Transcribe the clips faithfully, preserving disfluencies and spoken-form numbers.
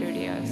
Studios.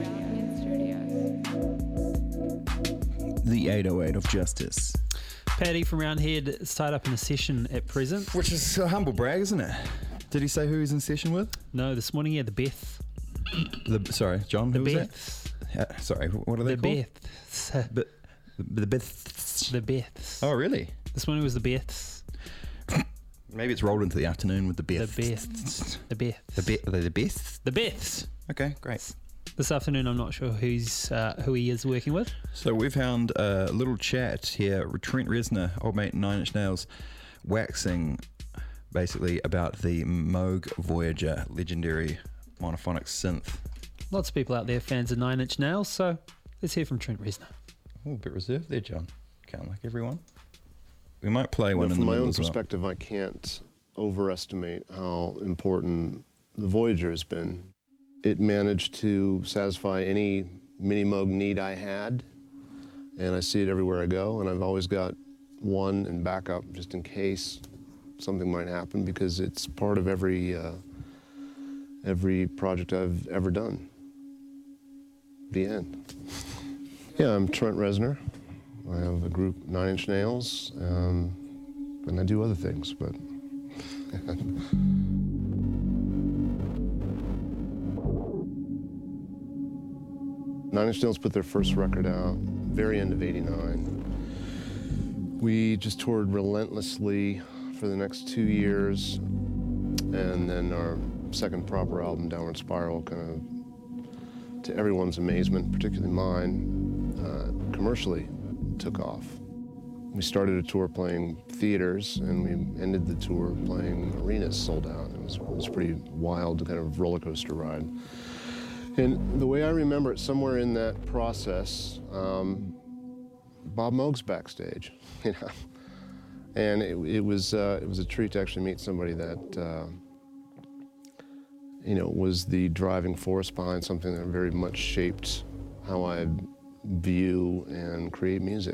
The eight oh eight of Justice. Paddy from Roundhead is tied up in a session at present. Which is a humble brag, isn't it? Did he say who he's in session with? No, this morning he had the Beth. The Sorry, John, The who was Beths. that? Uh, sorry, what are they The called? Beths. But the Beths. The Beths. Oh, really? This morning was the Beths. Maybe it's rolled into the afternoon with the The Beths. Beths. The Beths. The Be- are they the Beths? The Beths. Okay, great. This afternoon, I'm not sure who's uh, who he is working with. So we found a little chat here. Trent Reznor, old mate Nine Inch Nails, waxing basically about the Moog Voyager, legendary monophonic synth. Lots of people out there fans of Nine Inch Nails, so let's hear from Trent Reznor. Oh, a bit reserved there, John. Can't like everyone. We might play one But in from the my middle own as well. perspective, I can't overestimate how important the Voyager has been. It managed to satisfy any Mini Moog need I had, and I see it everywhere I go, and I've always got one in backup just in case something might happen, because it's part of every uh, every project I've ever done. The end. Yeah, I'm Trent Reznor. I have a group, Nine Inch Nails, um, and I do other things, but... Nine Inch Nails put their first record out very end of eighty-nine. We just toured relentlessly for the next two years, and then our second proper album, Downward Spiral, kind of, to everyone's amazement, particularly mine, uh, commercially took off. We started a tour playing theaters, and we ended the tour playing arenas sold out. It was, it was a pretty wild kind of roller coaster ride. And the way I remember it, somewhere in that process, um, Bob Moog's backstage, you know, and it, it was uh, it was a treat to actually meet somebody that uh, you know was the driving force behind something that very much shaped how I view and create music.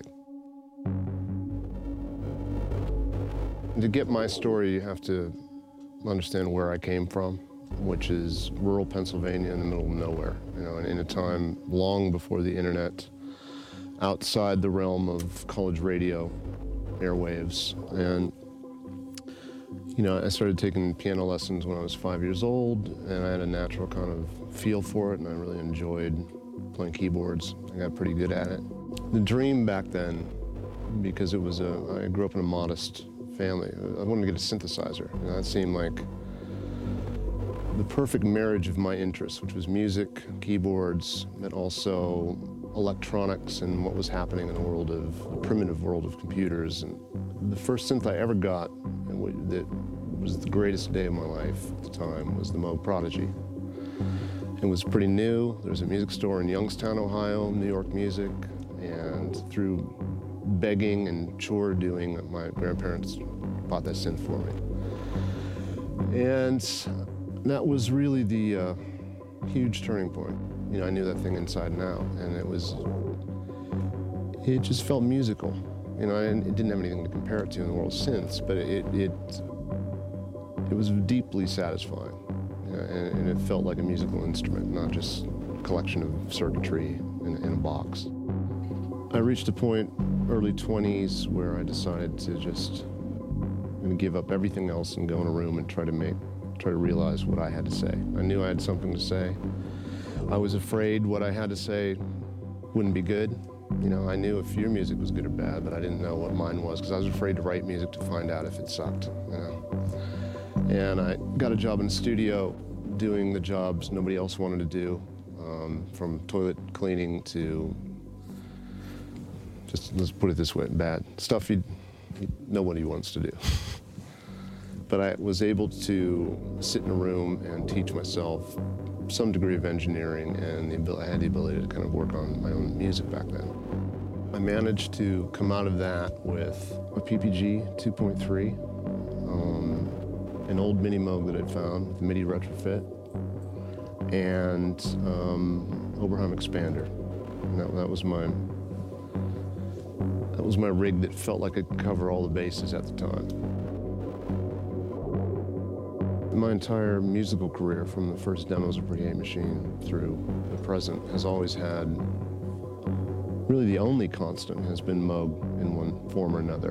To get my story, you have to understand where I came from, which is rural Pennsylvania in the middle of nowhere, you know, and in a time long before the internet, outside the realm of college radio airwaves. And, you know, I started taking piano lessons when I was five years old, and I had a natural kind of feel for it, and I really enjoyed playing keyboards. I got pretty good at it. The dream back then, because it was a, I grew up in a modest family, I wanted to get a synthesizer. You know, that seemed like the perfect marriage of my interests, which was music, keyboards, and also electronics and what was happening in the world of, the primitive world of computers. And the first synth I ever got, and that was the greatest day of my life at the time, was the Moog Prodigy. It was pretty new. There was a music store in Youngstown, Ohio, New York Music, and through begging and chore doing, my grandparents bought that synth for me. And that was really the uh, huge turning point. You know, I knew that thing inside and out, and it was, it just felt musical. You know, and it didn't have anything to compare it to in the world of synths, but it, it, it was deeply satisfying. You know, and, and it felt like a musical instrument, not just a collection of circuitry in, in a box. I reached a point, early twenties, where I decided to just give up everything else and go in a room and try to make, try to realize what I had to say. I knew I had something to say. I was afraid what I had to say wouldn't be good. You know, I knew if your music was good or bad, but I didn't know what mine was, because I was afraid to write music to find out if it sucked, you know. And I got a job in the studio doing the jobs nobody else wanted to do, um, from toilet cleaning to, just let's put it this way, bad stuff you, nobody wants to do. But I was able to sit in a room and teach myself some degree of engineering, and the ability, I had the ability to kind of work on my own music back then. I managed to come out of that with a P P G two point three, um, an old Mini Moog that I'd found with a MIDI retrofit, and um, Oberheim expander. And that, that was my that was my rig that felt like it could cover all the bases at the time. My entire musical career, from the first demos of Pretty Hate Machine through the present, has always had, really the only constant has been Moog in one form or another.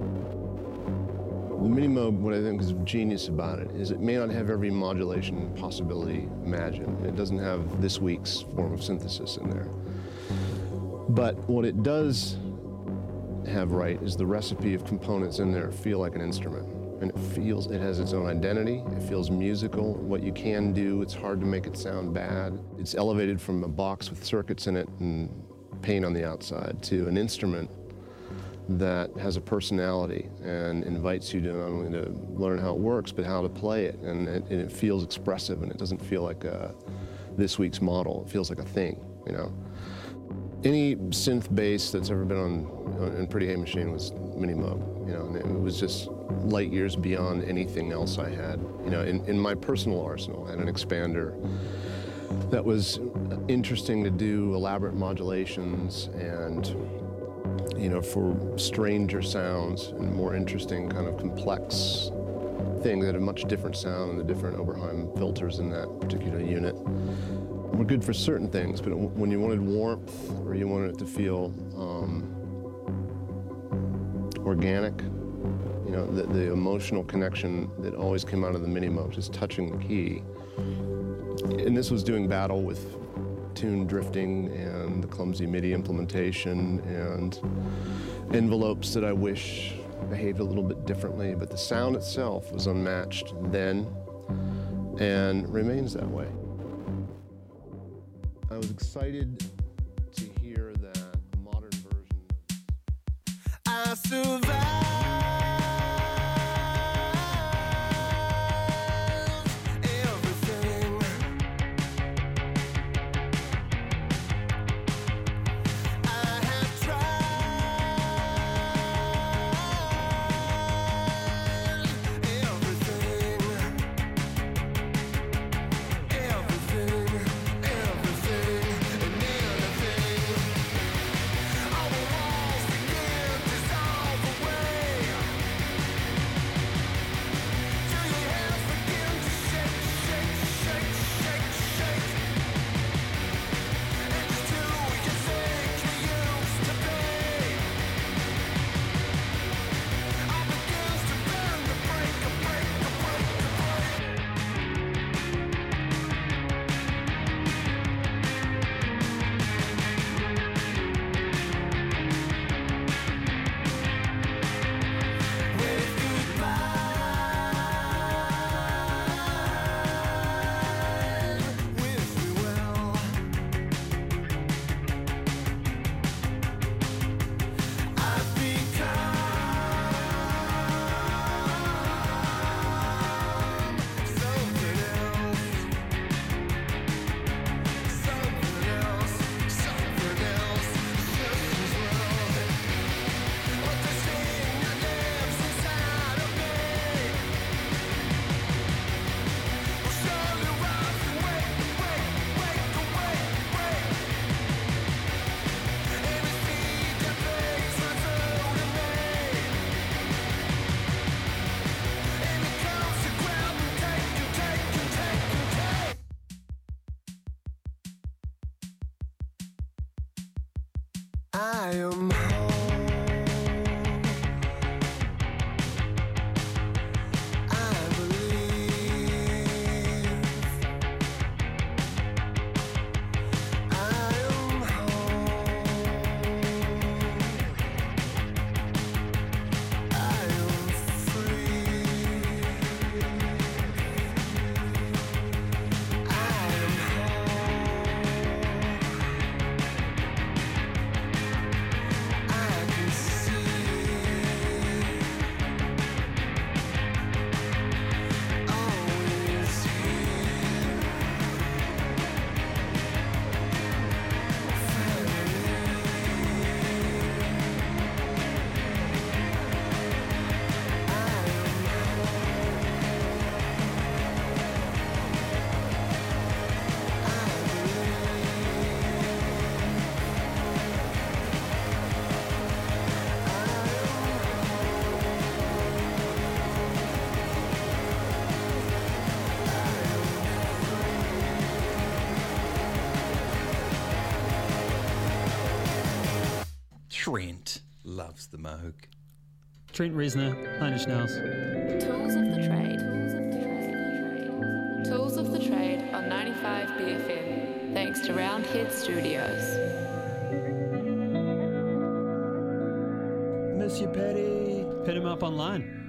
The Mini Moog, what I think is genius about it, is it may not have every modulation possibility imagined. It doesn't have this week's form of synthesis in there. But what it does have right is the recipe of components in there feel like an instrument. And it feels, it has its own identity, it feels musical. What you can do, it's hard to make it sound bad. It's elevated from a box with circuits in it and paint on the outside to an instrument that has a personality and invites you to not only to learn how it works, but how to play it. And it, and it feels expressive, and it doesn't feel like a, this week's model. It feels like a thing, you know? Any synth bass that's ever been on, on in Pretty Hate Machine was Mini Moog, you know, and it was just light years beyond anything else I had. You know, in, in my personal arsenal, I had an expander that was interesting to do elaborate modulations and, you know, for stranger sounds and more interesting kind of complex things that had a much different sound than the different Oberheim filters in that particular unit. Were good for certain things, but when you wanted warmth or you wanted it to feel um, organic, you know, the, the emotional connection that always came out of the Mini Moog, just touching the key. And this was doing battle with tune drifting and the clumsy MIDI implementation and envelopes that I wish behaved a little bit differently, but the sound itself was unmatched then and remains that way. I was excited to hear that a modern version of I survived everything. I have tried everything. Everything. I am home. I believe I am home. I am free. I am home. Trent loves the Moog. Trent Reznor, Nine Inch Nails. Tools of the Trade. Tools of the Trade. Tools of the Trade on ninety-five B F M. Thanks to Roundhead Studios. Miss you, Patty. Hit him up online.